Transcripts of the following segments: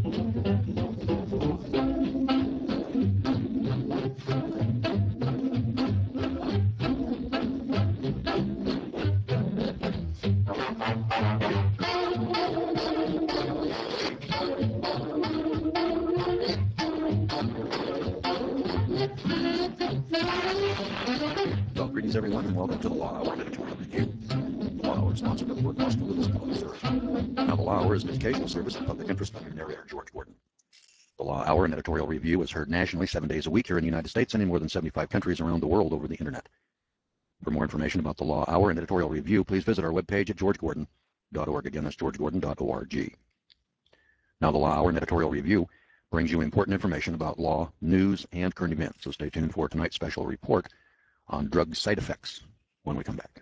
Well, greetings everyone, and welcome to the Law Hour Editorial Review. The Law Hour is sponsored by the World Law School of Public Service. Now, the Law Hour is an educational service of public interest. I'm your narrator, George Gordon. The Law Hour and Editorial Review is heard nationally 7 days a week here in the United States and in more than 75 countries around the world over the Internet. For more information about the Law Hour and Editorial Review, please visit our webpage at georgegordon.org. Again, that's georgegordon.org. Now, the Law Hour and Editorial Review brings you important information about law, news, and current events. So stay tuned for tonight's special report on drug side effects when we come back.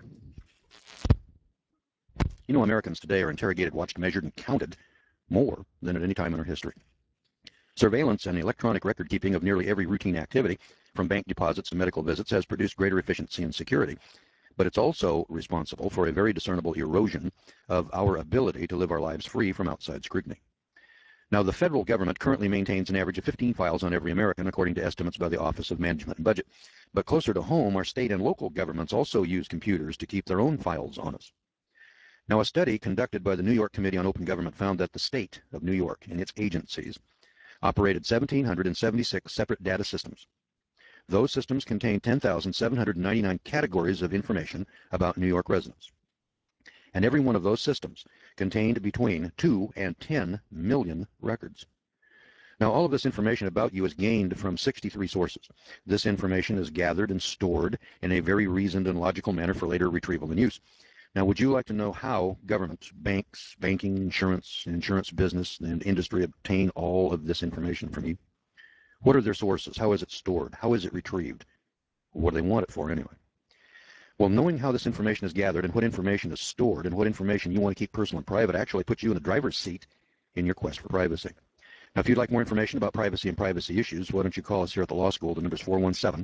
You know, Americans today are interrogated, watched, measured, and counted more than at any time in our history. Surveillance and electronic record keeping of nearly every routine activity, from bank deposits to medical visits, has produced greater efficiency and security. But it's also responsible for a very discernible erosion of our ability to live our lives free from outside scrutiny. Now, the federal government currently maintains an average of 15 files on every American, according to estimates by the Office of Management and Budget. But closer to home, our state and local governments also use computers to keep their own files on us. Now, a study conducted by the New York Committee on Open Government found that the state of New York and its agencies operated 1,776 separate data systems. Those systems contain 10,799 categories of information about New York residents. And every one of those systems contained between 2 and 10 million records. Now, all of this information about you is gained from 63 sources. This information is gathered and stored in a very reasoned and logical manner for later retrieval and use. Now, would you like to know how governments, banks, banking, insurance business, and industry obtain all of this information from you? What are their sources? How is it stored? How is it retrieved? What do they want it for anyway? Well, knowing how this information is gathered and what information is stored and what information you want to keep personal and private actually puts you in the driver's seat in your quest for privacy. Now, if you'd like more information about privacy and privacy issues, why don't you call us here at the law school? The number is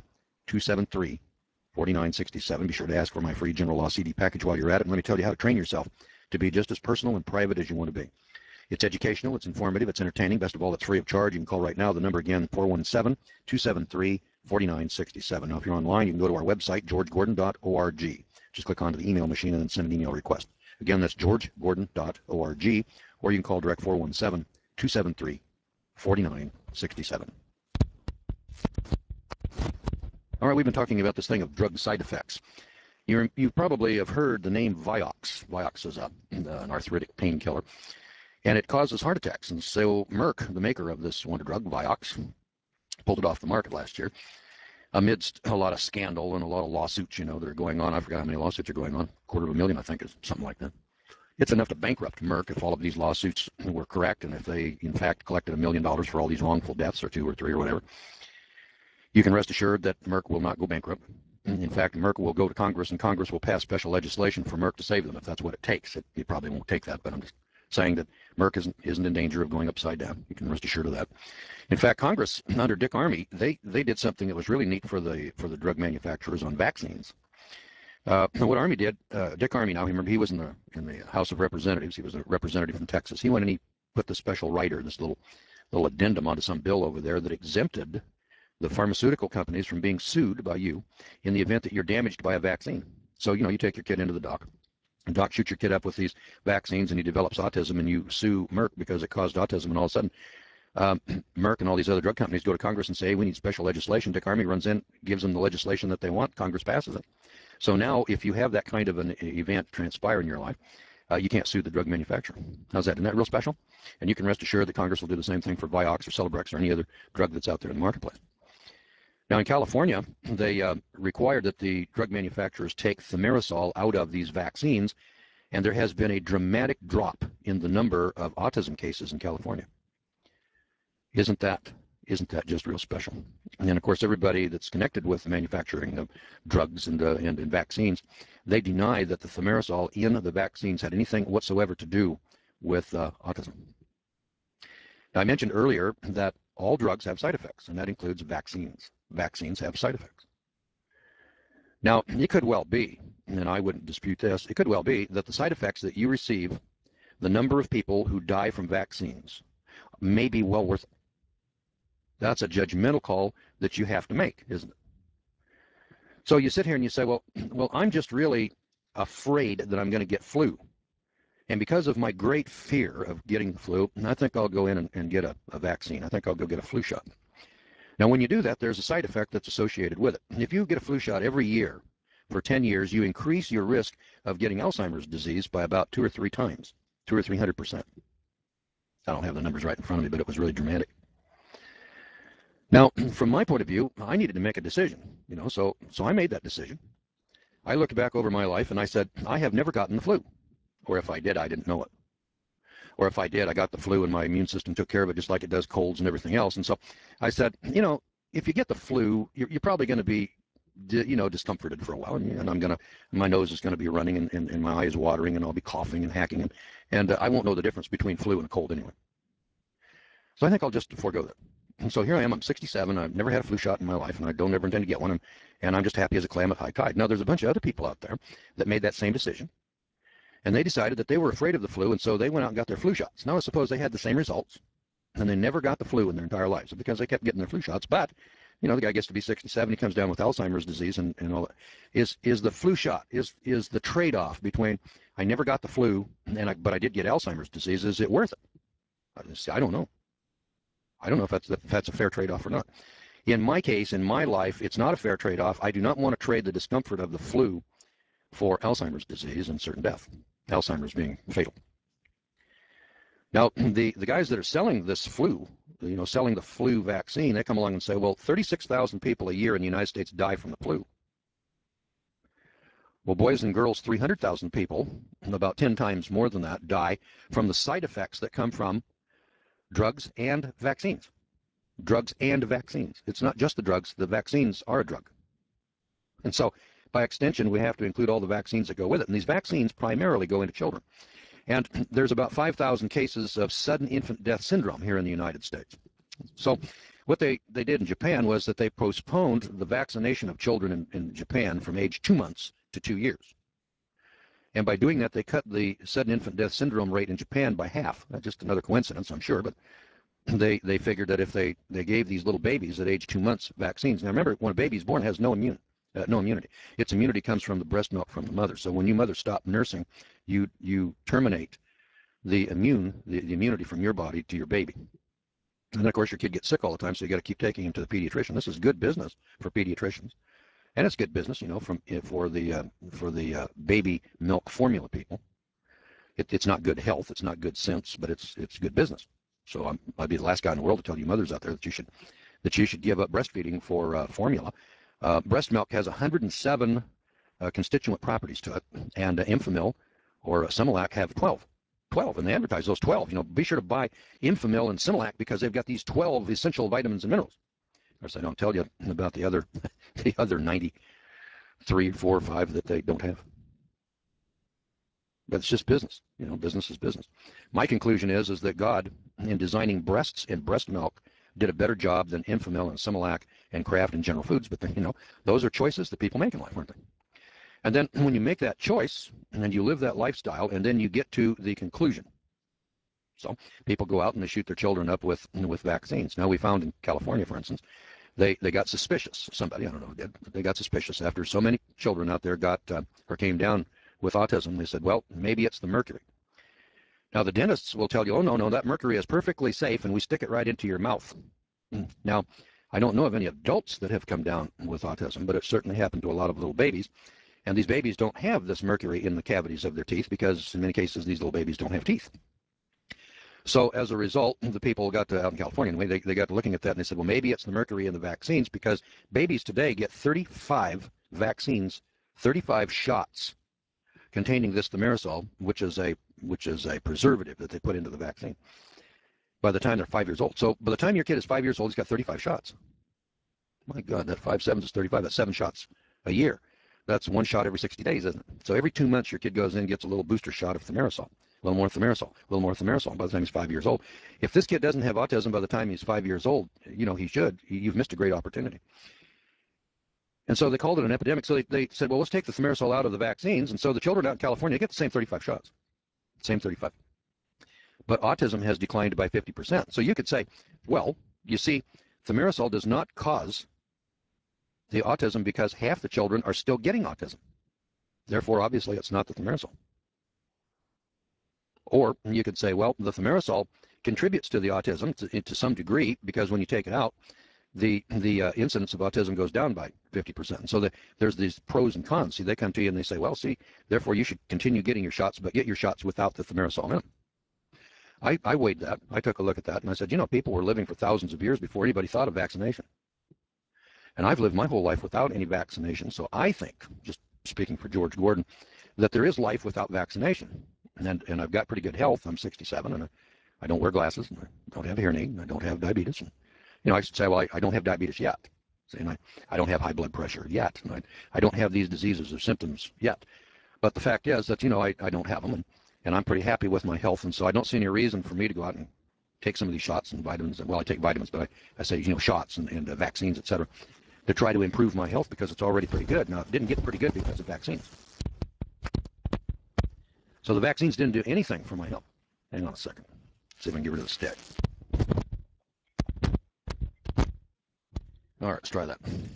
417-273-4967. Be sure to ask for my free general law CD package while you're at it, and let me tell you how to train yourself to be just as personal and private as you want to be. It's educational, it's informative, it's entertaining. Best of all, it's free of charge. You can call right now. The number again, 417-273-4967. Now, if you're online, you can go to our website, georgegordon.org. Just click onto the email machine and then send an email request. Again, that's georgegordon.org, or you can call direct 417-273-4967. All right, we've been talking about this thing of drug side effects. You probably have heard the name Vioxx. Vioxx is an arthritic painkiller, and it causes heart attacks. And so Merck, the maker of this wonder drug, Vioxx, pulled it off the market last year amidst a lot of scandal and a lot of lawsuits, that are going on. I forgot how many lawsuits are going on. 250,000, I think, is something like that. It's enough to bankrupt Merck if all of these lawsuits were correct and if they, in fact, collected $1 million for all these wrongful deaths, or 2 or 3 or whatever. You can rest assured that Merck will not go bankrupt. In fact, Merck will go to Congress, and Congress will pass special legislation for Merck to save them if that's what it takes. It probably won't take that, but I'm just saying that Merck isn't in danger of going upside down. You can rest assured of that. In fact, Congress, under Dick Armey, they did something that was really neat for the drug manufacturers on vaccines. What Armey did, Dick Armey, now remember, he was in the House of Representatives. He was a representative from Texas. He went and he put the special rider, this little addendum onto some bill over there that exempted the pharmaceutical companies from being sued by you in the event that you're damaged by a vaccine. So, you take your kid into the doc. And doc shoots your kid up with these vaccines, and he develops autism, and you sue Merck because it caused autism, and all of a sudden, Merck and all these other drug companies go to Congress and say, hey, we need special legislation. Dick Armey runs in, gives them the legislation that they want. Congress passes it. So now, if you have that kind of an event transpire in your life, you can't sue the drug manufacturer. How's that? Isn't that real special? And you can rest assured that Congress will do the same thing for Vioxx or Celebrex or any other drug that's out there in the marketplace. Now, in California, they required that the drug manufacturers take thimerosal out of these vaccines, and there has been a dramatic drop in the number of autism cases in California. Isn't that just real special? And then, of course, everybody that's connected with the manufacturing of drugs and vaccines, they deny that the thimerosal in the vaccines had anything whatsoever to do with autism. Now, I mentioned earlier that all drugs have side effects, and that includes vaccines. Vaccines have side effects. Now, it could well be, and I wouldn't dispute this, it could well be that the side effects that you receive, the number of people who die from vaccines, may be well worth it. That's a judgmental call that you have to make, isn't it? So you sit here and you say, well, I'm just really afraid that I'm going to get flu. And because of my great fear of getting the flu, I think I'll go in and get a vaccine. I think I'll go get a flu shot. Now, when you do that, there's a side effect that's associated with it. If you get a flu shot every year for 10 years, you increase your risk of getting Alzheimer's disease by about 2 or 3 times, 2 or 300%. I don't have the numbers right in front of me, but it was really dramatic. Now, from my point of view, I needed to make a decision, so I made that decision. I looked back over my life and I said, I have never gotten the flu. Or if I did, I didn't know it. Or if I did, I got the flu and my immune system took care of it just like it does colds and everything else. And so I said, if you get the flu, you're probably going to be, discomforted for a while. And my nose is going to be running and my eyes watering and I'll be coughing and hacking. And I won't know the difference between flu and a cold anyway. So I think I'll just forego that. And so here I am, I'm 67, I've never had a flu shot in my life, and I don't ever intend to get one, and I'm just happy as a clam at high tide. Now, there's a bunch of other people out there that made that same decision, and they decided that they were afraid of the flu, and so they went out and got their flu shots. Now, I suppose they had the same results, and they never got the flu in their entire lives because they kept getting their flu shots. But, the guy gets to be 67, he comes down with Alzheimer's disease and all that. Is the flu shot, is the trade-off between I never got the flu, but I did get Alzheimer's disease, is it worth it? I don't know. I don't know if that's a fair trade-off or not. In my case, in my life, it's not a fair trade-off. I do not want to trade the discomfort of the flu for Alzheimer's disease and certain death, Alzheimer's being fatal. Now, the guys that are selling this flu, selling the flu vaccine, they come along and say, well, 36,000 people a year in the United States die from the flu. Well, boys and girls, 300,000 people, about 10 times more than that, die from the side effects that come from drugs and vaccines. Drugs and vaccines. It's not just the drugs. The vaccines are a drug. And so, by extension, we have to include all the vaccines that go with it. And these vaccines primarily go into children. And there's about 5,000 cases of sudden infant death syndrome here in the United States. So what they did in Japan was that they postponed the vaccination of children in Japan from age 2 months to 2 years. And by doing that, they cut the sudden infant death syndrome rate in Japan by half. That's just another coincidence, I'm sure, but they figured that if they gave these little babies at age 2 months vaccines. Now remember, when a baby's born, it has no immunity. Its immunity comes from the breast milk from the mother. So when you mother stop nursing, you terminate the immunity from your body to your baby. And then, of course, your kid gets sick all the time, so you got to keep taking him to the pediatrician. This is good business for pediatricians. And it's good business, for the baby milk formula people. It's not good health, it's not good sense, but it's good business. So I'd be the last guy in the world to tell you mothers out there that you should give up breastfeeding for formula. Breast milk has 107 constituent properties to it, and Enfamil or Similac have 12. 12, and they advertise those 12. Be sure to buy Enfamil and Similac because they've got these 12 essential vitamins and minerals. Of course, I don't tell you about the other 93, 4, or 5 that they don't have. But it's just business. Business is business. My conclusion is that God, in designing breasts and breast milk, did a better job than Enfamil and Similac and Kraft and General Foods. But those are choices that people make in life, aren't they? And then when you make that choice and you live that lifestyle, and then you get to the conclusion. So people go out and they shoot their children up with vaccines. Now we found in California, for instance, they got suspicious. Somebody, I don't know who did, but they got suspicious after so many children out there got or came down with autism. They said, well, maybe it's the mercury. Now the dentists will tell you, oh, no, that mercury is perfectly safe, and we stick it right into your mouth. Now, I don't know of any adults that have come down with autism, but it certainly happened to a lot of little babies. And these babies don't have this mercury in the cavities of their teeth because in many cases these little babies don't have teeth. So as a result, the people got to, out in California anyway, they got to looking at that and they said, well, maybe it's the mercury in the vaccines because babies today get 35 vaccines, 35 shots containing this thimerosal, which is a preservative that they put into the vaccine, by the time they're 5 years old. So by the time your kid is 5 years old, he's got 35 shots. My God, that 5 sevens is 35. That's 7 shots a year. That's 1 shot every 60 days, isn't it? So every 2 months, your kid goes in and gets a little booster shot of thimerosal. A little more thimerosal, a little more thimerosal by the time he's 5 years old. If this kid doesn't have autism by the time he's 5 years old, he should. You've missed a great opportunity. And so they called it an epidemic. So they said, well, let's take the thimerosal out of the vaccines. And so the children out in California get the same 35 shots. Same 35. but autism has declined by 50%. So you could say, well, you see, thimerosal does not cause the autism because half the children are still getting autism. Therefore, obviously, it's not the thimerosal. Or you could say, well, the thimerosal contributes to the autism to some degree because when you take it out, the incidence of autism goes down by 50%. So there's these pros and cons. See, they come to you and they say, well, see, therefore you should continue getting your shots, but get your shots without the thimerosal in. I weighed that. I took a look at that, and I said, you know, people were living for thousands of years before anybody thought of vaccination. And I've lived my whole life without any vaccination. So I think, just speaking for George Gordon, that there is life without vaccination. And I've got pretty good health. I'm 67, and I don't wear glasses, and I don't have hearing aid, and I don't have diabetes. And, you know, I should say, well, I don't have diabetes yet. And I don't have high blood pressure yet. And I don't have these diseases or symptoms yet. But the fact is that, you know, I don't have them, and I'm pretty happy with my health. And so I don't see any reason for me to go out and take some of these shots and vitamins. Well, I take vitamins, but I say, you know, shots and vaccines, et cetera, to try to improve my health because it's already pretty good. Now, it didn't get pretty good because of vaccines. So the vaccines didn't do anything for my health. Hang on a second. See if I can get rid of the stick. All right, let's try that.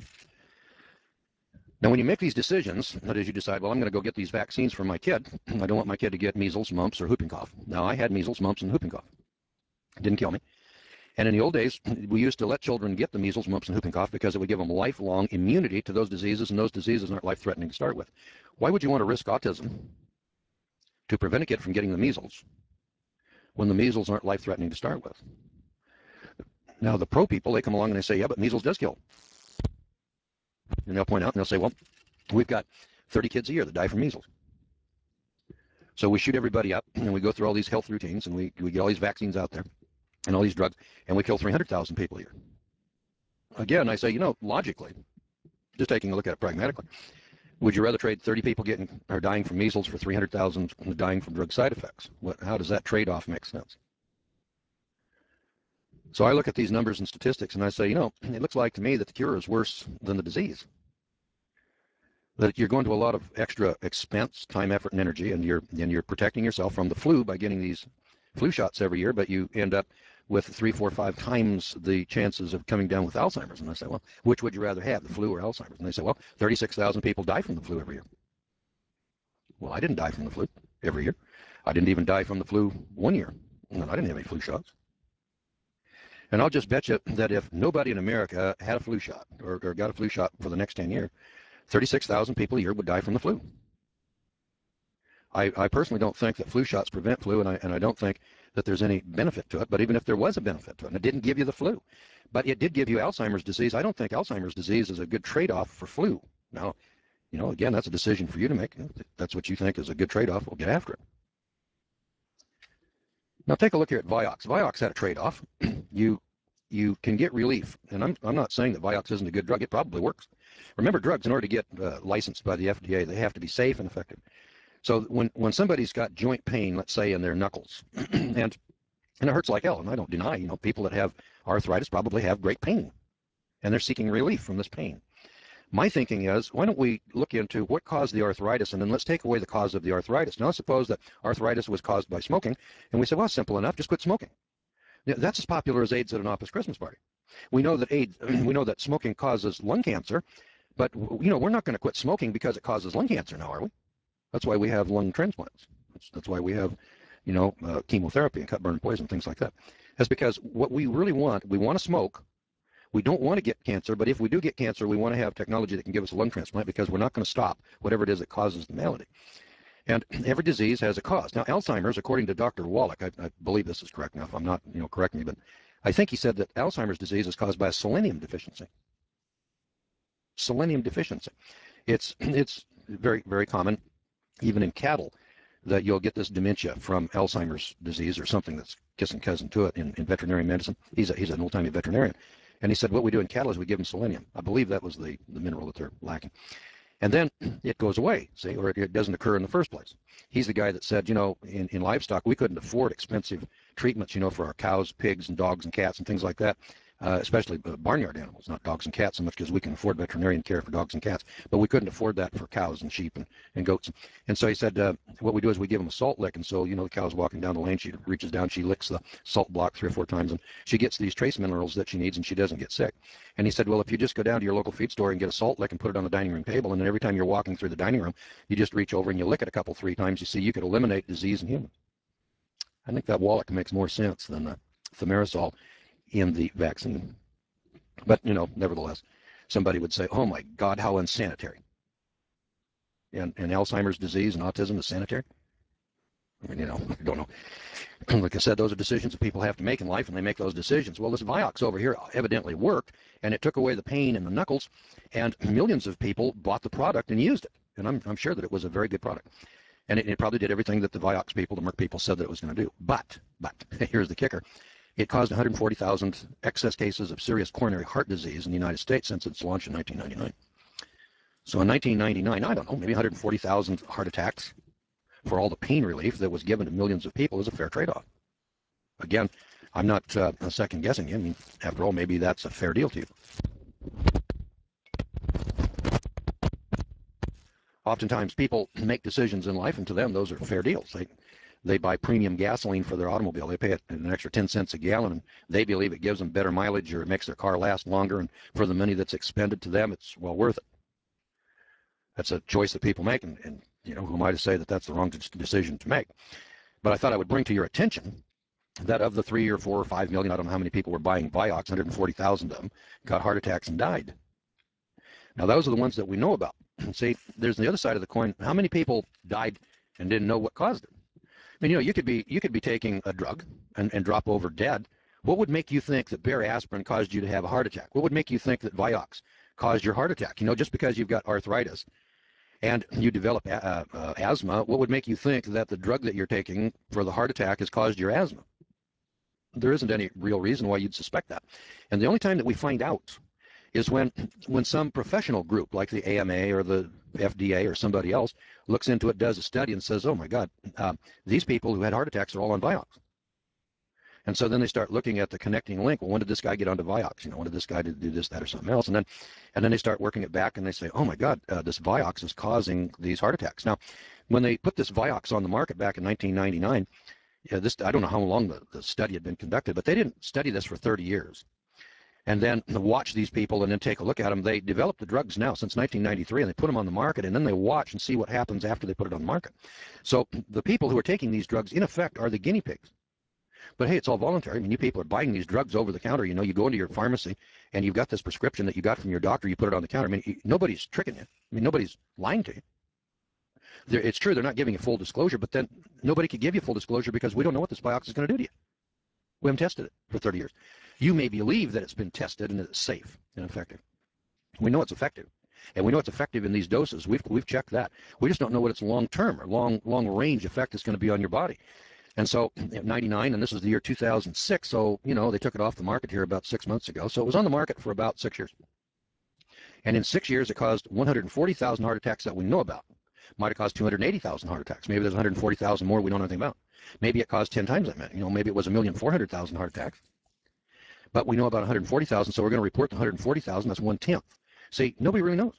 Now, when you make these decisions, that is, you decide, well, I'm going to go get these vaccines for my kid. I don't want my kid to get measles, mumps, or whooping cough. Now, I had measles, mumps, and whooping cough. It didn't kill me. And in the old days, we used to let children get the measles, mumps, and whooping cough because it would give them lifelong immunity to those diseases, and those diseases aren't life-threatening to start with. Why would you want to risk autism to prevent a kid from getting the measles when the measles aren't life-threatening to start with? Now, the pro people, they come along and they say, yeah, but measles does kill. And they'll point out and they'll say, well, we've got 30 kids a year that die from measles. So we shoot everybody up, and we go through all these health routines, and we get all these vaccines out there and all these drugs, and we kill 300,000 people a year. Again, I say, you know, logically, just taking a look at it pragmatically, would you rather trade 30 people dying from measles for 300,000 dying from drug side effects? How does that trade-off make sense? So I look at these numbers and statistics, and I say, you know, it looks like to me that the cure is worse than the disease. That you're going to a lot of extra expense, time, effort, and energy, and you're protecting yourself from the flu by getting these flu shots every year, but you end up with 3, 4, 5 times the chances of coming down with Alzheimer's. And I say, well, which would you rather have, the flu or Alzheimer's? And they say, well, 36,000 people die from the flu every year. Well, I didn't die from the flu every year. I didn't even die from the flu one year. And I didn't have any flu shots. And I'll just bet you that if nobody in America had a flu shot or got a flu shot for the next 10 years, 36,000 people a year would die from the flu. I personally don't think that flu shots prevent flu, and I don't think that there's any benefit to it. But even if there was a benefit to it, and it didn't give you the flu, but it did give you Alzheimer's disease, I don't think Alzheimer's disease is a good trade-off for flu. Now, you know, again, that's a decision for you to make. If that's what you think is a good trade-off, we'll get after it. Now, take a look here at Vioxx. Vioxx had a trade-off. You can get relief, and I'm not saying that Vioxx isn't a good drug. It probably works. Remember, drugs, in order to get licensed by the FDA, they have to be safe and effective. So when somebody's got joint pain, let's say in their knuckles, and it hurts like hell, and I don't deny, you know, people that have arthritis probably have great pain, and they're seeking relief from this pain. My thinking is, why don't we look into what caused the arthritis, and then let's take away the cause of the arthritis. Now, let's suppose that arthritis was caused by smoking, and we say, well, simple enough, just quit smoking. That's as popular as AIDS at an office Christmas party. We know that we know that smoking causes lung cancer, but you know, we're not going to quit smoking because it causes lung cancer now, are we? That's why we have lung transplants. That's why we have, you know, chemotherapy and cut, burn, poison, things like that. That's because what we really want, we want to smoke. We don't want to get cancer, but if we do get cancer, we want to have technology that can give us a lung transplant because we're not going to stop whatever it is that causes the malady. And every disease has a cause. Now, Alzheimer's, according to Dr. Wallach, I believe this is correct now. If I'm not, you know, correct me, but I think he said that Alzheimer's disease is caused by a selenium deficiency. Selenium deficiency. It's very, very common, even in cattle, that you'll get this dementia from Alzheimer's disease or something that's kissing cousin to it in veterinary medicine. He's an old-timey veterinarian. And he said what we do in cattle is we give them selenium. I believe that was the mineral that they're lacking. And then it goes away, see, or it doesn't occur in the first place. He's the guy that said, you know, in livestock, we couldn't afford expensive treatments, you know, for our cows, pigs, and dogs and cats and things like that especially barnyard animals, not dogs and cats so much because we can afford veterinarian care for dogs and cats, but we couldn't afford that for cows and sheep and goats. And so he said, what we do is we give them a salt lick. And so, the cow's walking down the lane, she reaches down, she licks the salt block 3 or 4 times, and she gets these trace minerals that she needs, and she doesn't get sick. And he said, well, if you just go down to your local feed store and get a salt lick and put it on the dining room table, and then every time you're walking through the dining room, you just reach over and you lick it 3 times, you see you could eliminate disease in humans. I think that Wallach makes more sense than the thimerosal in the vaccine. But, nevertheless, somebody would say, oh my God, how unsanitary. And Alzheimer's disease and autism is sanitary? I mean, I don't know. Like I said, those are decisions that people have to make in life, and they make those decisions. Well, this Vioxx over here evidently worked, and it took away the pain in the knuckles, and millions of people bought the product and used it. And I'm sure that it was a very good product. And it probably did everything that the Vioxx people, the Merck people, said that it was going to do. But, here's the kicker. It caused 140,000 excess cases of serious coronary heart disease in the United States since its launch in 1999. So in 1999, I don't know, maybe 140,000 heart attacks for all the pain relief that was given to millions of people is a fair trade-off. Again, I'm not second guessing you. I mean, after all, maybe that's a fair deal to you. Oftentimes, people make decisions in life, and to them, those are fair deals. They buy premium gasoline for their automobile. They pay an extra 10 cents a gallon, and they believe it gives them better mileage or it makes their car last longer. And for the money that's expended to them, it's well worth it. That's a choice that people make, and who am I to say that that's the wrong decision to make? But I thought I would bring to your attention that of the 3 or 4 or 5 million, I don't know how many people were buying Vioxx, 140,000 of them got heart attacks and died. Now, those are the ones that we know about. See, there's the other side of the coin. How many people died and didn't know what caused it? I mean, you could be taking a drug and drop over dead. What would make you think that Bayer aspirin caused you to have a heart attack? What would make you think that Vioxx caused your heart attack? Just because you've got arthritis and you develop asthma, what would make you think that the drug that you're taking for the heart attack has caused your asthma? There isn't any real reason why you'd suspect that. And the only time that we find out is when some professional group like the AMA or the FDA or somebody else looks into it, does a study, and says, oh my God, these people who had heart attacks are all on Vioxx. And so then they start looking at the connecting link. Well, when did this guy get onto Vioxx? When did this guy do this, that, or something else? And then they start working it back, and they say, oh my God, this Vioxx is causing these heart attacks. Now, when they put this Vioxx on the market back in 1999, I don't know how long the study had been conducted, but they didn't study this for 30 years. And then watch these people and then take a look at them. They developed the drugs now since 1993, and they put them on the market, and then they watch and see what happens after they put it on the market. So the people who are taking these drugs, in effect, are the guinea pigs. But hey, it's all voluntary. I mean, you people are buying these drugs over the counter. You go into your pharmacy, and you've got this prescription that you got from your doctor. You put it on the counter. I mean, nobody's tricking you. I mean, nobody's lying to you. It's true they're not giving you full disclosure, but then nobody could give you full disclosure because we don't know what this Vioxx is going to do to you. We haven't tested it for 30 years. You may believe that it's been tested and it's safe and effective. We know it's effective, and we know it's effective in these doses. We've checked that. We just don't know what its long-term or long range effect is going to be on your body. And so, 99, and this is the year 2006. So they took it off the market here about 6 months ago. So it was on the market for about 6 years. And in 6 years, it caused 140,000 heart attacks that we know about. Might have caused 280,000 heart attacks. Maybe there's 140,000 more we don't know anything about. Maybe it caused 10 times that many. Maybe it was 1,400,000 heart attacks. But we know about 140,000, so we're going to report the 140,000. That's 1/10. See, nobody really knows.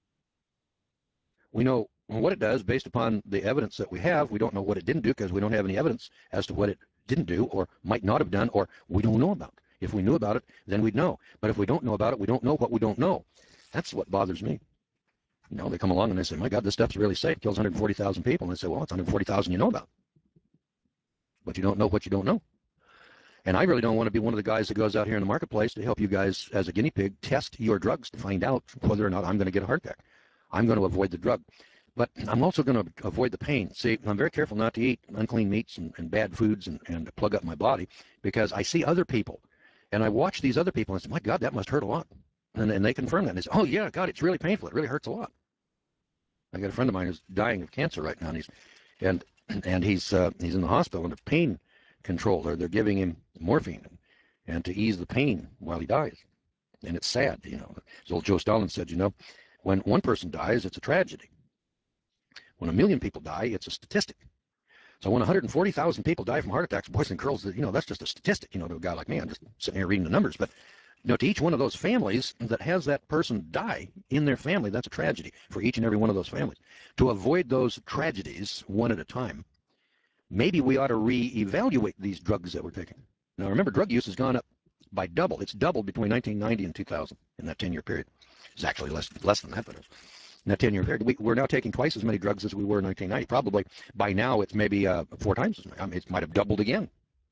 We know what it does based upon the evidence that we have. We don't know what it didn't do because we don't have any evidence as to what it didn't do or might not have done or we don't know about. If we knew about it, then we'd know. But if we don't know about it, we don't know what we don't know. That's what bothers me. They come along and they say, my God, this stuff's really safe. It kills 140,000 people. And they say, well, it's 140,000 you know about. But you don't know what you don't know. And I really don't want to be one of the guys that goes out here in the marketplace to help you guys as a guinea pig test your drugs to find out whether or not I'm going to get a heart attack. I'm going to avoid the drug. But I'm also going to avoid the pain. See, I'm very careful not to eat unclean meats and bad foods and plug up my body because I see other people and I watch these other people and say, my God, that must hurt a lot. And they confirm that. And they say, oh, yeah, God, it's really painful. It really hurts a lot. I got a friend of mine who's dying of cancer right now, and he's in the hospital under pain control. They're giving him morphine and to ease the pain while he dies. And it's sad, As old Joe Stalin said, when one person dies, it's a tragedy. When 1 million people die, it's a statistic. So when 140,000 people die from heart attacks, boys and girls, that's just a statistic, to a guy like me. I'm just sitting here reading the numbers. But To each one of those families that has that person die in their family, that's a tragedy for each and every one of those families. To avoid those tragedies one at a time, maybe we ought to reevaluate these drugs that we're taking. Now, remember, drug use has gone up by double. It's doubled between 1990 and 2000 in that 10-year period. It's actually less than that, but in that 10-year period, we're now taking twice as many drugs as we were in 1990. Probably by now, it's maybe 4 times as many. I mean, it might have doubled again.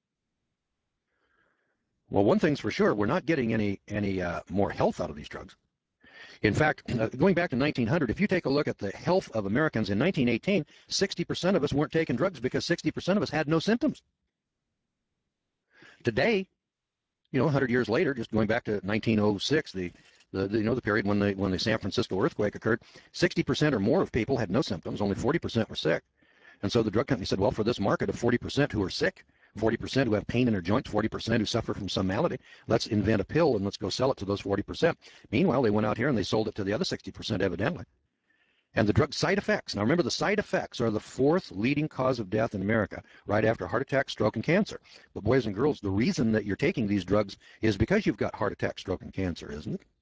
Well, one thing's for sure, we're not getting any more health out of these drugs. In fact, going back to 1900, if you take a look at the health of Americans in 1918, 60% of us weren't taking drugs because 60% of us had no symptoms. Today, 100 years later, just going back to 1906, the period when the San Francisco earthquake occurred, 60% or more of people had no symptoms, only 40% were sick. And so the drug company said, well, for this market of 40% who are sick, 40% who have pain in their joints, 40% who suffer from some malady, let's invent a pill and let's go sell it to those 40%. Meanwhile, they went out here and they sold it to the other 60%, evidently. And the drug side effects. Now remember, the side effects are the 4th leading cause of death in America, right after heart attack, stroke, and cancer. But boys and girls, the reason that you're taking these drugs is because you've got heart attack, stroke, and cancer, isn't it?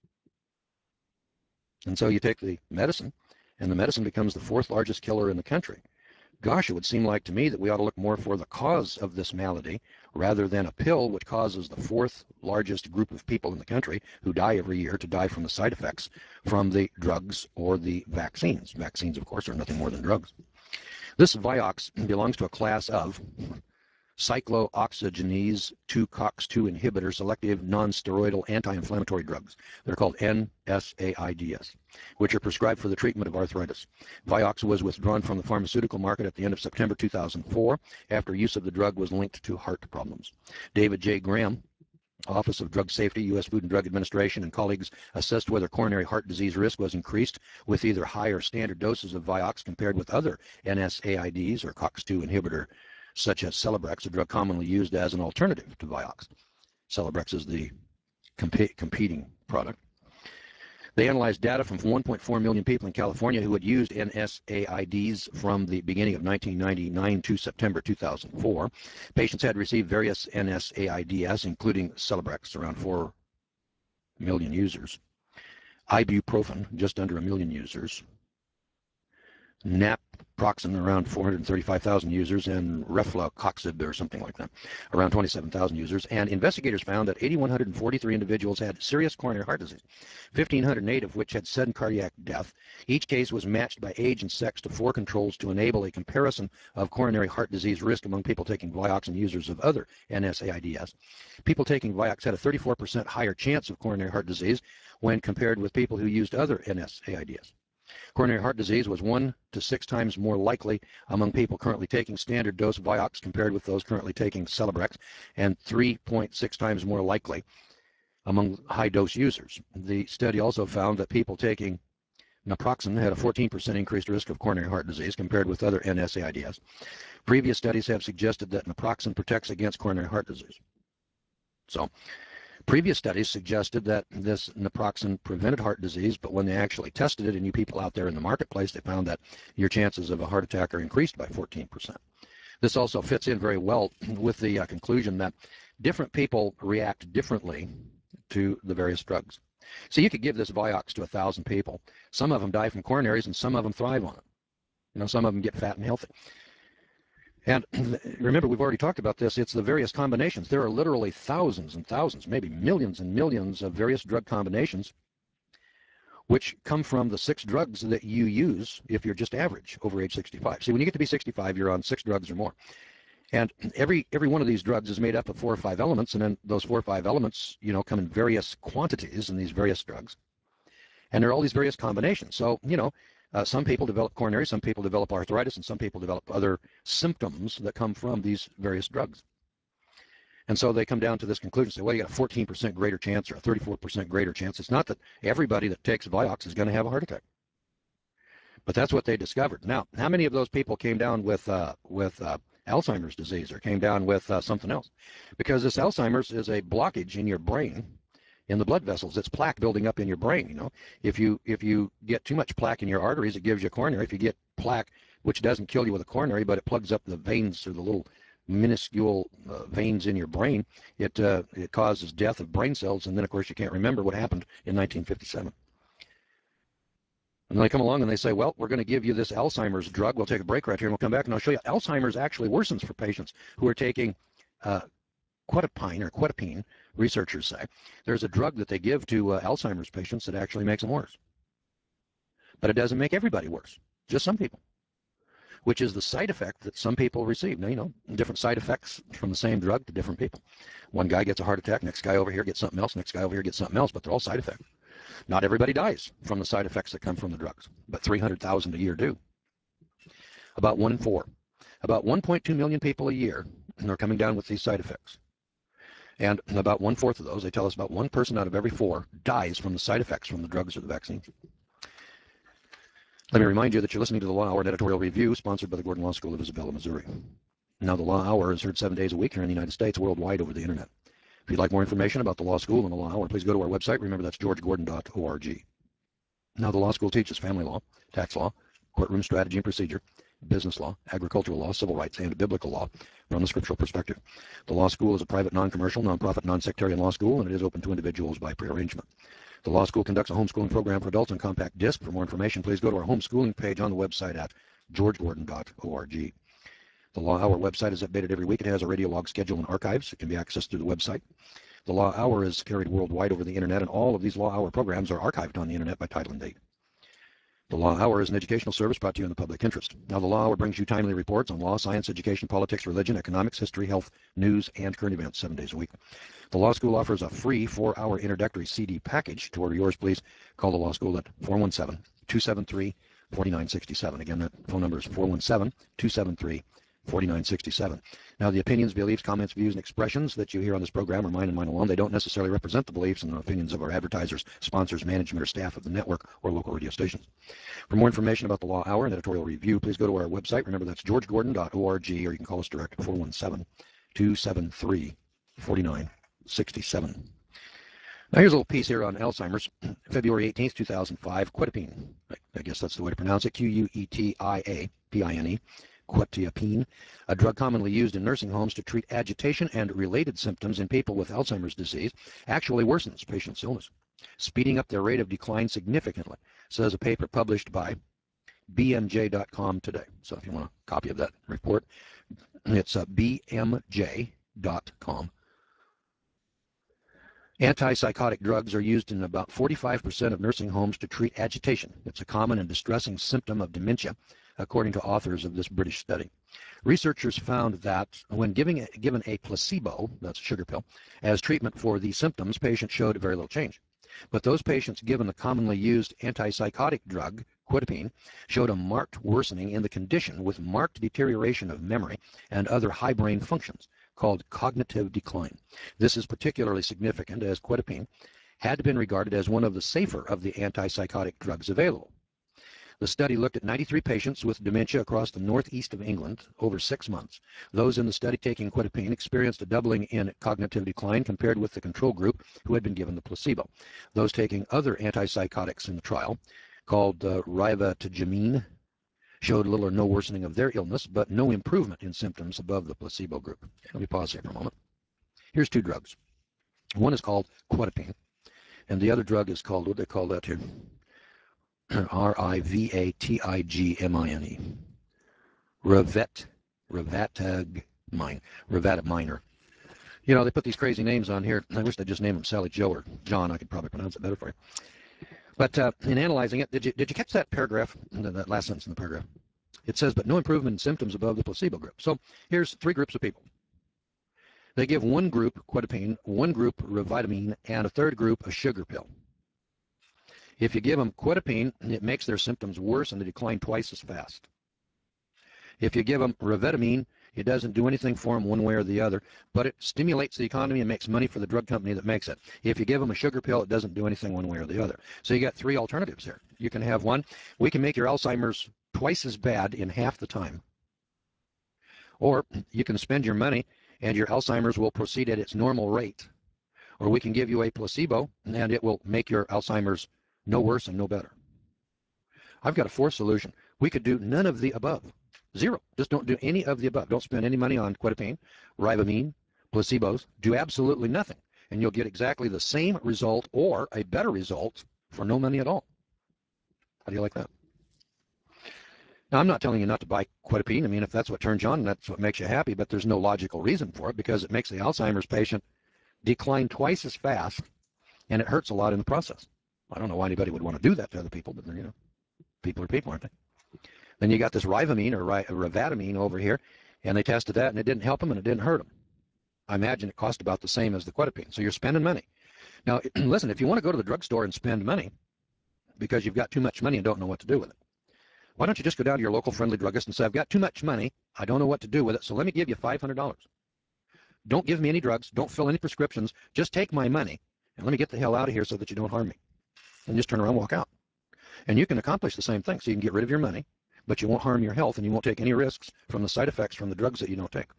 And so you take the medicine, and the medicine becomes the 4th largest killer in the country. Gosh, it would seem like to me that we ought to look more for the cause of this malady rather than a pill which causes the 4th largest group of people in the country who die every year to die from the side effects from the drugs or the vaccines. Vaccines, of course, are nothing more than drugs. This Vioxx belongs to a class of cyclooxygenase 2-COX-2 inhibitor selective non-steroidal anti-inflammatory drugs. They're called NSAIDs, which are prescribed for the treatment of arthritis. Vioxx was withdrawn from the pharmaceutical market at the end of September 2004 after use of the drug was linked to heart problems. David J. Graham, Office of Drug Safety, U.S. Food and Drug Administration, and colleagues assessed whether coronary heart disease risk was increased with either higher standard doses of Vioxx compared with other NSAIDs or COX-2 inhibitor such as Celebrex, a drug commonly used as an alternative to Vioxx. Celebrex is the competing product. They analyzed data from 1.4 million people in California who had used NSAIDs from the beginning of 1999 to September 2004. Patients had received various NSAIDs, including Celebrex, around 4 million users, ibuprofen, just under 1 million users, naproxen, around 435,000 users, and reflucoxib, or something like that, around 27,000 users. And investigators found that 8,143 individuals had serious coronary heart disease, 1,508 of which had sudden cardiac death. Each case was matched by age and sex to 4 controls to enable a comparison of coronary heart disease risk among people taking Vioxx and users of other NSAIDs. People taking Vioxx had a 34% higher chance of coronary heart disease when compared with people who used other NSAIDs. Coronary heart disease was 1 to 6 times more likely among people currently taking standard dose Vioxx compared with those currently taking Celebrex, and 3.6 times more likely among high-dose users. The study also found that people taking naproxen had a 14% increased risk of coronary heart disease compared with other NSAIDs. Previous studies have suggested that naproxen protects against coronary heart disease. So, previous studies suggested that this naproxen prevented heart disease, but when they actually tested it in you people out there in the marketplace, they found that your chances of a heart attack are increased by 14%. This also fits in very well with the conclusion that different people react differently to the various drugs. So you could give this Vioxx to 1,000 people. Some of them die from coronaries and some of them thrive on it. Some of them get fat and healthy. And remember, we've already talked about this. It's the various combinations. There are literally thousands and thousands, maybe millions and millions of various drug combinations which come from the 6 drugs that you use if you're just average over age 65. See, when you get to be 65, you're on 6 drugs or more. And every one of these drugs is made up of 4 or 5 elements, and then those 4 or 5 elements, come in various quantities in these various drugs. And there are all these various combinations. So, some people develop coronary, some people develop arthritis, and some people develop other symptoms that come from these various drugs. And so they come down to this conclusion, say, well, you got a 14% greater chance or a 34% greater chance. It's not that everybody that takes Vioxx is going to have a heart attack. But that's what they discovered. Now, how many of those people came down with Alzheimer's disease or came down with something else? Because this Alzheimer's is a blockage in your brain, in the blood vessels. It's plaque building up in your brain. If you get too much plaque in your arteries, it gives you a coronary. If you get plaque, which doesn't kill you with a coronary, but it plugs up the veins or the little minuscule veins in your brain, it causes death of brain cells, and then of course you can't remember what happened in 1957. And then they come along and they say, well, we're going to give you this Alzheimer's drug. We'll take a break right here and we'll come back and I'll show you. Alzheimer's actually worsens for patients who are taking quetiapine, researchers say. There's a drug that they give to Alzheimer's patients that actually makes them worse. But it doesn't make everybody worse, just some people, which is the side effect that some people receive. Now, different side effects from the same drug to different people. One guy gets a heart attack, next guy over here gets something else, next guy over here gets something else, but they're all side effects. Not everybody dies from the side effects that come from the drugs, but 300,000 a year do. About 1 in 4. About 1.2 million people a year are coming down with these side effects. And about 1/4 of those, they tell us about 1 person out of every 4 dies from the side effects from the drugs or the vaccines. Let me remind you that you're listening to the Law Hour, an editorial review sponsored by the Gordon Law School of Isabella, Missouri. Now, the Law Hour is heard 7 days a week here in the United States, worldwide over the internet. If you'd like more information about the law school and the Law Hour, please go to our website. Remember, that's georgegordon.org. Now, the law school teaches family law, tax law, courtroom strategy and procedure, business law, agricultural law, civil rights, and biblical law from the scriptural perspective. The law school is a private, non-commercial, non-profit, non-sectarian law school, and it is open to individuals by prearrangement. The law school conducts a homeschooling program for adults on compact disc. For more information, please go to our homeschooling page on the website at georgegordon.org. The Law Hour website is updated every week. It has a radio log schedule and archives. It can be accessed through the website. The Law Hour is carried worldwide over the internet, and all of these Law Hour programs are archived on the internet by title and date. The Law Hour is an educational service brought to you in the public interest. Now, the Law Hour brings you timely reports on law, science, education, politics, religion, economics, history, health, news, and current events 7 days a week. The Law School offers a free 4-hour introductory CD package. To order yours, please call the Law School at 417-273-4967. Again, that phone number is 417-273-4967. Now, the opinions, beliefs, comments, views, and expressions that you hear on this program are mine and mine alone. They don't necessarily represent the beliefs and opinions of our advertisers, sponsors, management, or staff of the network or local radio stations. For more information about the Law Hour and editorial review, please go to our website. Remember, that's georgegordon.org, or you can call us direct at 417-273-4967. Now, here's a little piece here on Alzheimer's. February 18th, 2005, quetiapine. I guess that's the way to pronounce it. Quetiapine. Quetiapine, a drug commonly used in nursing homes to treat agitation and related symptoms in people with Alzheimer's disease, actually worsens patients' illness, speeding up their rate of decline significantly, says a paper published by BMJ.com today. So if you want a copy of that report, it's BMJ.com. Antipsychotic drugs are used in about 45% of nursing homes to treat agitation. It's a common and distressing symptom of dementia, according to authors of this British study. Researchers found that when given a placebo, that's a sugar pill, as treatment for these symptoms, patients showed very little change. But those patients given the commonly used antipsychotic drug, quetiapine, showed a marked worsening in the condition with marked deterioration of memory and other high brain functions, called cognitive decline. This is particularly significant as quetiapine had been regarded as one of the safer of the antipsychotic drugs available. The study looked at 93 patients with dementia across the northeast of England over 6 months. Those in the study taking quetiapine experienced a doubling in cognitive decline compared with the control group who had been given the placebo. Those taking other antipsychotics in the trial, called rivaroxaban, showed little or no worsening of their illness, but no improvement in symptoms above the placebo group. Let me pause here for a moment. Here's 2 drugs. One is called quetiapine, and the other drug is called, what do they call that here? Rivatigmine. Rivatamine. You know, they put these crazy names on here. I wish they'd just name them Sally Joe or John. I could probably pronounce it better for you. But in analyzing it, did you catch that paragraph, that last sentence in the paragraph? It says, but no improvement in symptoms above the placebo group. So here's 3 groups of people. They give one group quetiapine, one group rivatamine, and a third group a sugar pill. If you give them quetiapine, it makes their symptoms worse and they decline twice as fast. If you give them rivatamine, it doesn't do anything for them one way or the other, but it stimulates the economy and makes money for the drug company that makes it. If you give them a sugar pill, it doesn't do anything one way or the other. So you got 3 alternatives here. You can have one. We can make your Alzheimer's twice as bad in half the time. Or you can spend your money and your Alzheimer's will proceed at its normal rate. Or we can give you a placebo and it will make your Alzheimer's no worse and no better. I've got a 4th solution. We could do none of the above. Zero. Just don't do any of the above. Don't spend any money on quetiapine, ribamine, placebos. Do absolutely nothing. And you'll get exactly the same result or a better result for no money at all. How do you like that? Now, I'm not telling you not to buy quetiapine. I mean, if that's what turns you on, that's what makes you happy, but there's no logical reason for it because it makes the Alzheimer's patient decline twice as fast, and it hurts a lot in the process. I don't know why anybody would want to do that to other people, but people are people, aren't they? Then you got this rivamine or rivatamine over here, and they tested that, and it didn't help them, and it didn't hurt them. I imagine it cost about the same as the quetiapine, so you're spending money. Now, listen, if you want to go to the drugstore and spend money because you've got too much money and don't know what to do with it, why don't you just go down to your local friendly druggist and say, I've got too much money, I don't know what to do with it, so let me give you $500. Don't give me any drugs, don't fill any prescriptions, just take my money, and let me get the hell out of here so that you don't harm me. And just turn around and walk out. And you can accomplish the same thing, so you can get rid of your money, but you won't harm your health, and you won't take any risks from the side effects from the drugs that you don't take.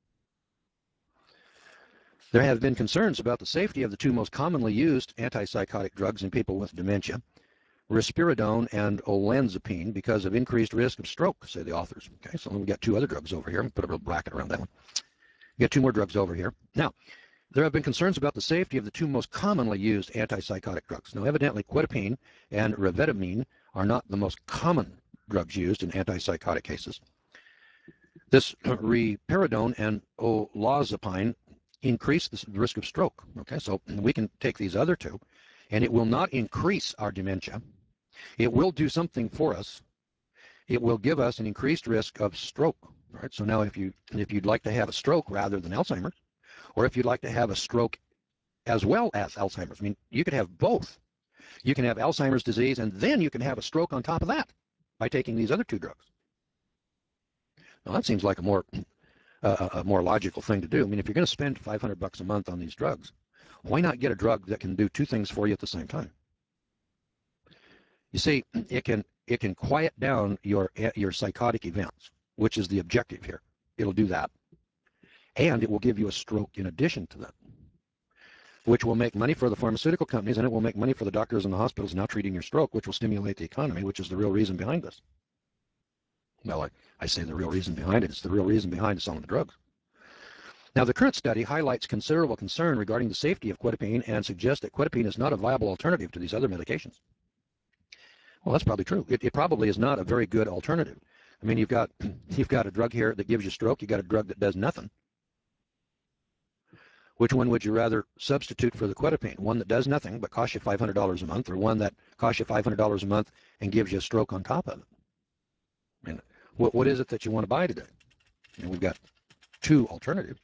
There have been concerns about the safety of the two most commonly used antipsychotic drugs in people with dementia, risperidone and olanzapine, because of increased risk of stroke, say the authors. Okay, so we've got two other drugs over here. Put a little bracket around that one. We got two more drugs over here. Now, there have been concerns about the safety of the two most commonly used antipsychotic drugs. Now, evidently, quetiapine and rivatamine are not the most common drugs used in antipsychotic cases. This risperidone and olanzapine increase the risk of stroke. Okay, so we can take these other two, and it will not increase our dementia. It will do something for us. It will give us an increased risk of stroke. All right, so now if you'd like to have a stroke rather than Alzheimer's, or if you'd like to have a stroke as well as Alzheimer's, I mean, you could have both. You can have Alzheimer's disease, and then you can have a stroke on top of that by taking these other two drugs. Now that seems like a more logical thing to do. I mean, if you're going to spend $500 a month on these drugs, why not get a drug that can do two things for you at the same time? You see, it can quiet down your psychotic events, which is the objective here. It'll do that. And it will give you a stroke in addition to that, which will make money for the pharmaceutical companies, and it will make money for the doctors and the hospitals now treating your stroke, which will stimulate the economy, which is the real reason behind this. Well, I say the real reason behind it. It's the real reason behind selling the drugs. Now, the current study highlights considerable concern regarding the safety of quetiapine and suggests that quetiapine is not a viable alternative to these other medications. Well, that's probably true. It probably is not a very good alternative. I mean, you've got a drug here that gives you stroke. You've got a drug that does nothing. Which one would you rather substitute for the quetiapine? One that does nothing but costs you $500 a month, or one that costs you $500 a month and gives you a stroke on top of it? I mean, what is it that you want to buy today? And we've got two alternatives.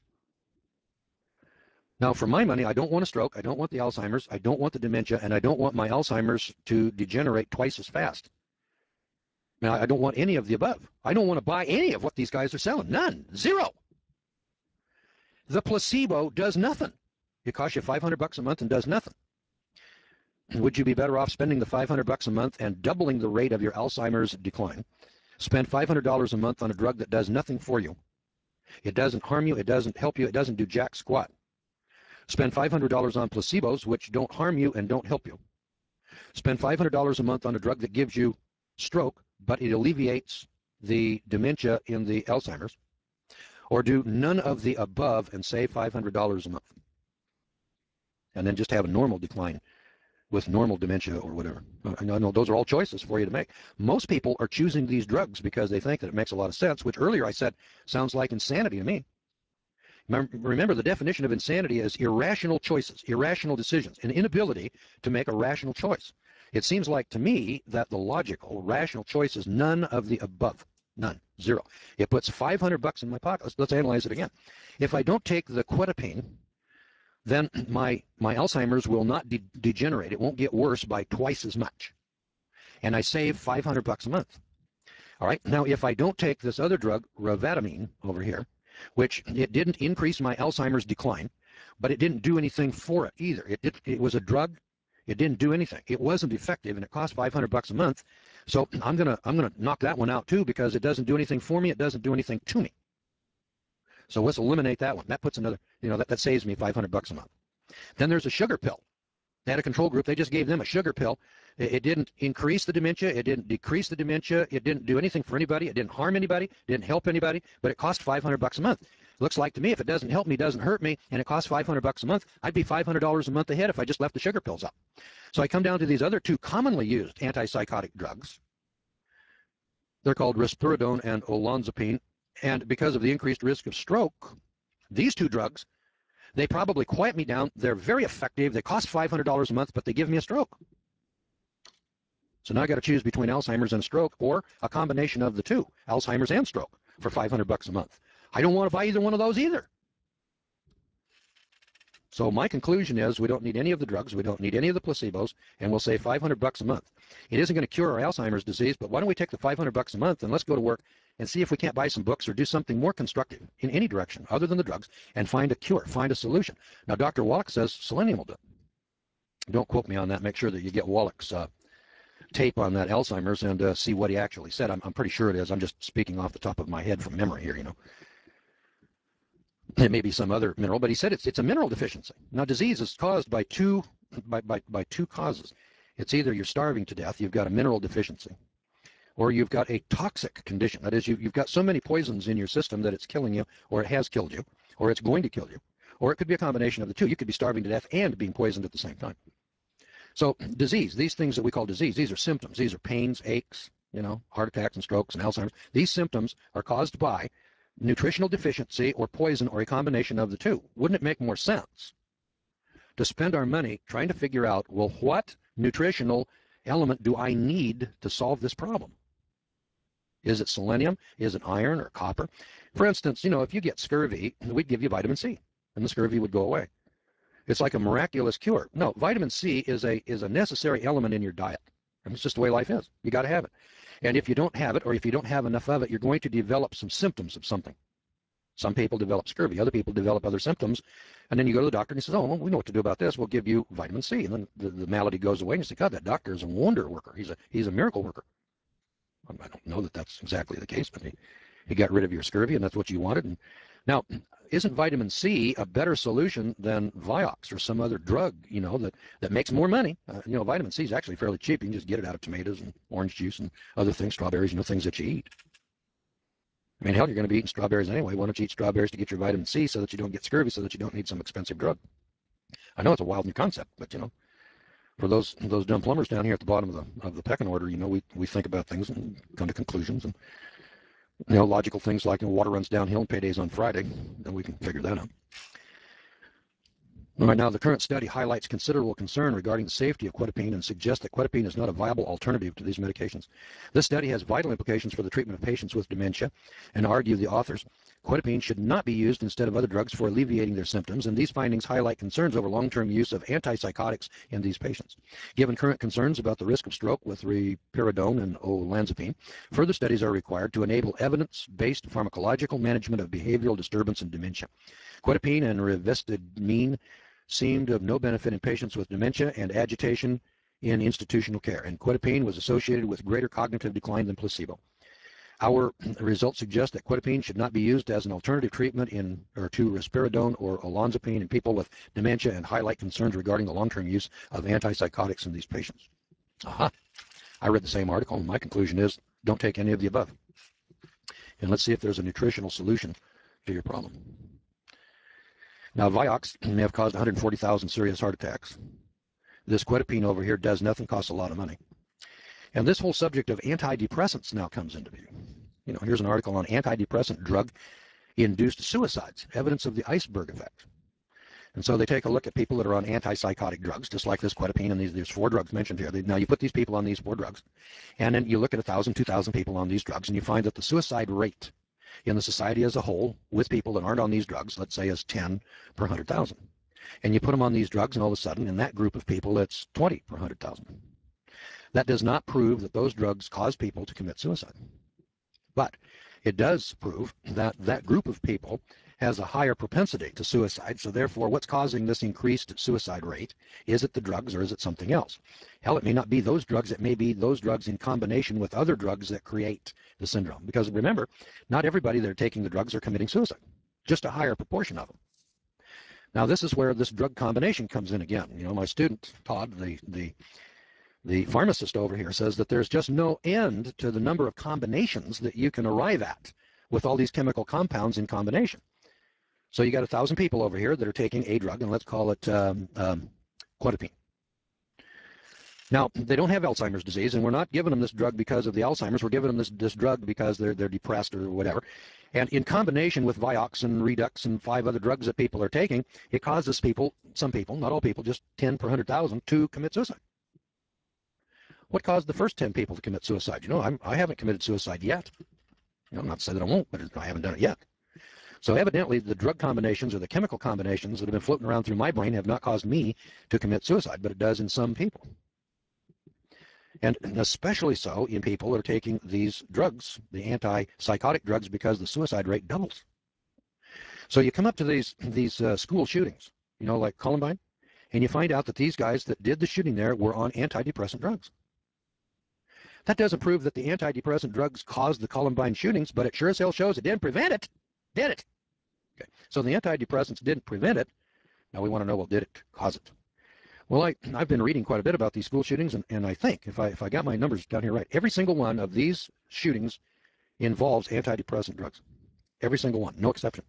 Now, for my money, I don't want a stroke, I don't want the Alzheimer's, I don't want the dementia, and I don't want my Alzheimer's to degenerate twice as fast. Now, I don't want any of the above. I don't want to buy any of what these guys are selling. None. Zero. The placebo does nothing. It costs you $500 a month and does nothing. Would you be better off spending the $500 a month and doubling the rate of your Alzheimer's decline? Spend $500 a month on a drug that does nothing for you. It doesn't harm you. It doesn't help you. It doesn't do jack squat. Spend $500 on placebos, which don't harm you and don't help you. Spend $500 a month on a drug that gives you stroke, but it alleviates the dementia in the Alzheimer's. Or do none of the above and save $500 a month. And then just have a normal decline with normal dementia or whatever. No, those are all choices for you to make. Most people are choosing these drugs because they think that it makes a lot of sense, which earlier I said sounds like insanity to me. Remember, the definition of insanity is irrational choices, irrational decisions, an inability to make a rational choice. It seems like to me that the logical, rational choice is none of the above. None. Zero. It puts $500 in my pocket. Let's analyze it again. If I don't take the quetiapine, then my Alzheimer's will not degenerate. It won't get worse by twice as much. And I save $500 a month. All right. Now, if I don't take this other drug, rivatamine, over here, which it didn't increase my Alzheimer's decline, but it didn't do anything for it either. It was a drug. It didn't do anything. It wasn't effective, and it cost $500 a month. So I'm gonna knock that one out too, because it doesn't do anything for me. It doesn't do anything to me. So let's eliminate that one. That puts another, that saves me $500 a month. Then there's a sugar pill. They had a control group. They just gave them a sugar pill. It didn't increase the dementia. It didn't decrease the dementia. It didn't do anything for anybody. It didn't harm anybody. It didn't help anybody. But it cost $500 a month. Looks like to me, if it doesn't help me, doesn't hurt me, and it costs $500 a month, I'd be $500 a month ahead if I just left the sugar pills out. So I come down to these other two commonly used antipsychotic drugs. They're called risperidone and olanzapine. And because of the increased risk of stroke, these two drugs, they probably quiet me down. They're very effective. They cost $500 a month, but they give me a stroke. So now I got to choose between Alzheimer's and stroke, or a combination of the two, Alzheimer's and stroke, for $500 a month. I don't want to buy either one of those either. So my conclusion is we don't need any of the drugs, we don't need any of the placebos, and we'll save $500 a month. It isn't going to cure our Alzheimer's disease, but why don't we take the $500 a month and let's go to work and see if we can't buy some books or do something more constructive in any direction other than the drugs and find a cure, find a solution. Now, Dr. Wallach says selenium will do it. Don't quote me on that. Make sure that you get Wallach's tape on that Alzheimer's and see what he actually said. I'm pretty sure it is. I'm just speaking off the top of my head from memory here, you know. It may be some other mineral, but he said it's a mineral deficiency. Now, disease is caused by two causes. It's either you're starving to death, you've got a mineral deficiency, or you've got a toxic condition. That is, you've got so many poisons in your system that it's killing you, or it has killed you, or it's going to kill you, or it could be a combination of the two. You could be starving to death and being poisoned at the same time. So disease, these things that we call disease, these are symptoms. These are pains, aches, you know, heart attacks and strokes and Alzheimer's. These symptoms are caused by nutritional deficiency or poison or a combination of the two. Wouldn't it make more sense to spend our money trying to figure out, well, what nutritional element do I need to solve this problem? Is it selenium? Is it iron or copper? For instance, you know, if you get scurvy, we'd give you vitamin C and the scurvy would go away. It's like a miraculous cure. No, vitamin C is a necessary element in your diet. And it's just the way life is. You got to have it. And if you don't have it, or if you don't have enough of it, you're going to develop some symptoms of something. Some people develop scurvy. Other people develop other symptoms. And then you go to the doctor and he says, oh, well, we know what to do about this. We'll give you vitamin C. And then the malady goes away. And you say, God, that doctor is a wonder worker. He's a miracle worker. I don't know that that's exactly the case, but he got rid of your scurvy, and that's what you wanted. And now, isn't vitamin C a better solution than Vioxx or some other drug, you know, that makes more money? You know, vitamin C is actually fairly cheap. You can just get it out of tomatoes and orange juice and other things, strawberries, you know, things that you eat. I mean, hell, you're going to be eating strawberries anyway. Why don't you eat strawberries to get your vitamin C so that you don't get scurvy, so that you don't need some expensive drug? I know it's a wild new concept, but, you know, for those dumb plumbers down here at the bottom of the pecking order, you know, we think about things and come to conclusions, and you know, logical things like, you know, water runs downhill and payday's on Friday, then we can figure that out. All right, now the current study highlights considerable concern regarding the safety of quetiapine and suggests that quetiapine is not a viable alternative to these medications. This study has vital implications for the treatment of patients with dementia, and argue the authors, quetiapine should not be used instead of other drugs for alleviating their symptoms, and these findings highlight concerns over long-term use of antipsychotics in these patients. Given current concerns about the risk of stroke with risperidone and olanzapine, further studies are required to enable evidence-based pharmacological management of behavioral disturbance and dementia. Quetiapine and rivastigmine seemed of no benefit in patients with dementia and agitation in institutional care, and quetiapine was associated with greater cognitive decline than placebo. Our results suggest that quetiapine should not be used as an alternative treatment to risperidone or olanzapine in people with dementia, and highlight concerns regarding the long-term use of antipsychotics in these patients. Aha! I read the same article, and my conclusion is don't take any of the above. And let's see if there's a nutritional solution to your problem. Now, Vioxx may have caused 140,000 serious heart attacks. This quetiapine over here does nothing, costs a lot of money. And this whole subject of antidepressants now comes into view. You know, here's an article on antidepressant drug-induced suicides, evidence of the iceberg effect. And so they take a look at people that are on antipsychotic drugs, just like this quetiapine, and there's 4 drugs mentioned here. Now you put these people on these 4 drugs, and then you look at 1,000, 2,000 people on these drugs, and you find that the suicide rate in the society as a whole with people that aren't on these drugs, let's say, is 10 per 100,000. And you put them on these drugs, and all of a sudden, in that group of people, it's 20 per 100,000. That does not prove that those drugs cause people to commit suicide. But it does prove that that group of people has a higher propensity to suicide. So therefore, what's causing this increased suicide rate? Is it the drugs, or is it something else? Hell, it may not be those drugs. It may be those drugs in combination with other drugs that create the syndrome. Because remember, not everybody that are taking the drugs are committing suicide. Just a higher proportion of them. Now, this is where this drug combination comes in again. You know, my student, Todd, the pharmacist over here, says that there's just no end to the number of combinations that you can arrive at with all these chemical compounds in combination. So you got 1,000 people over here that are taking a drug, and let's call it clonidine. Now, they don't have Alzheimer's disease, and we're not giving them this drug because of the Alzheimer's. We're giving them this drug because they're depressed or whatever. And in combination with Vioxx and Redux and 5 other drugs that people are taking, it causes people, some people, not all people, just 10 per 100,000, to commit suicide. What caused the first 10 people to commit suicide? You know, I haven't committed suicide yet. You know, I'm not saying that I won't, but I haven't done it yet. So evidently, the drug combinations or the chemical combinations that have been floating around through my brain have not caused me to commit suicide, but it does in some people. And especially so in people that are taking these drugs, the antipsychotic drugs, because the suicide rate doubles. So you come up to these school shootings, you know, like Columbine, and you find out that these guys that did the shooting there were on antidepressant drugs. That doesn't prove that the antidepressant drugs caused the Columbine shootings, but it sure as hell shows it didn't prevent it, did it? Okay. So the antidepressants didn't prevent it. Now we want to know, well, did it cause it? Well, I've been reading quite a bit about these school shootings, and I think, if I got my numbers down here right, every single one of these shootings involves antidepressant drugs. Every single one, no exception.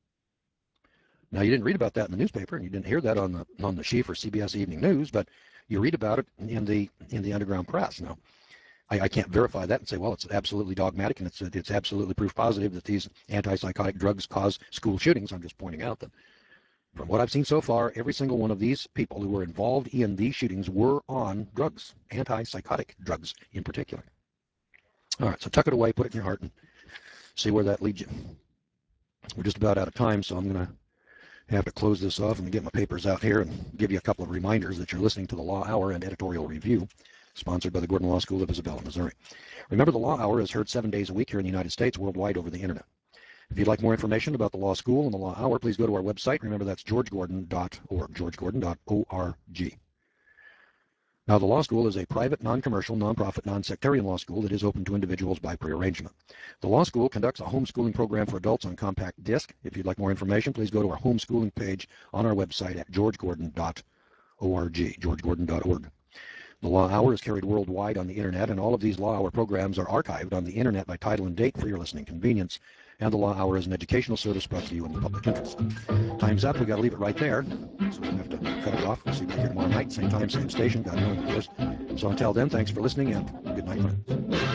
Now, you didn't read about that in the newspaper, and you didn't hear that on the Sheaf or CBS Evening News, but you read about it in the underground press. Now, I can't verify that and say, well, it's absolutely dogmatic, and it's absolutely proof positive that these antipsychotic drugs cause school shootings. I'm just pointing out that from what I've seen so far, every single one of these people who were involved in these shootings were on drugs, antipsychotic drugs in particular. All right, so tuck it away, put it in your heart, and see where that leads you. We're just about out of time, so I'm going to have to close this off and get my papers out here and give you a couple of reminders that you're listening to the Law Hour and Editorial Review, sponsored by the Gordon Law School of Isabella, Missouri. Remember, the Law Hour is heard 7 days a week here in the United States, worldwide over the internet. If you'd like more information about the law school and the law hour, please go to our website. Remember, that's georgegordon.org, georgegordon.org. Now, the law school is a private, non-commercial, non-profit, non-sectarian law school that is open to individuals by prearrangement. The law school conducts a homeschooling program for adults on compact disc. If you'd like more information, please go to our homeschooling page on our website at georgegordon.org, georgegordon.org. The Law Hour is carried worldwide on the internet, and all of these Law Hour programs are archived on the internet by title and date for your listening convenience. And the Law Hour is an educational service brought to you in the public interest. Time's up. We've got to leave it right there. So we'll have to cut it off. We'll see you back here tomorrow night, same time, same station. God willing, of course. So until then, thanks for listening, and good night, friends.